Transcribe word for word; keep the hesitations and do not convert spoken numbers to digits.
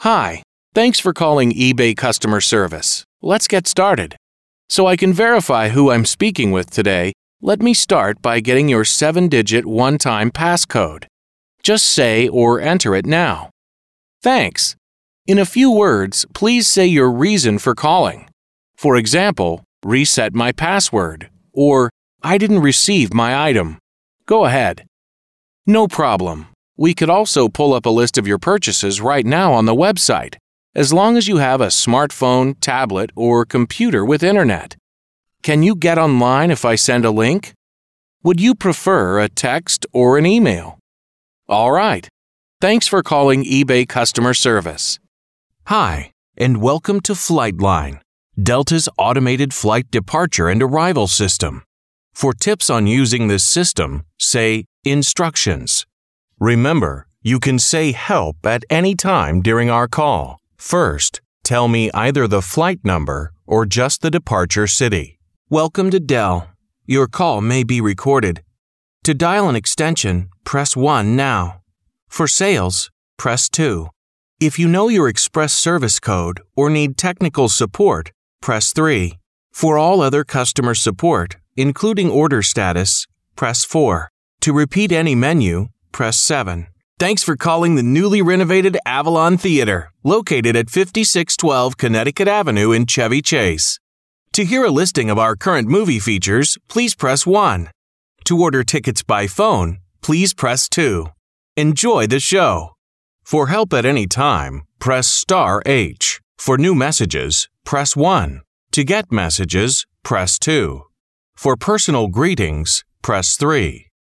Hi, thanks for calling eBay customer service. Let's get started. So I can verify who I'm speaking with today, let me start by getting your seven-digit one-time passcode. Just say or enter it now. Thanks. In a few words, please say your reason for calling. For example, reset my password, or I didn't receive my item. Go ahead. No problem. We could also pull up a list of your purchases right now on the website, as long as you have a smartphone, tablet, or computer with internet. Can you get online if I send a link? Would you prefer a text or an email? All right. Thanks for calling eBay customer service. Hi, and welcome to Flightline, Delta's automated flight departure and arrival system. For tips on using this system, say instructions. Remember, you can say help at any time during our call. First, tell me either the flight number or just the departure city. Welcome to Dell. Your call may be recorded. To dial an extension, press one now. For sales, press two. If you know your express service code or need technical support, press three. For all other customer support, including order status, press four. To repeat any menu, press seven. Thanks for calling the newly renovated Avalon Theater, located at fifty-six twelve Connecticut Avenue in Chevy Chase. To hear a listing of our current movie features, please press one. To order tickets by phone, please press two. Enjoy the show. For help at any time, press star H. For new messages, press one. To get messages, press two. For personal greetings, press three.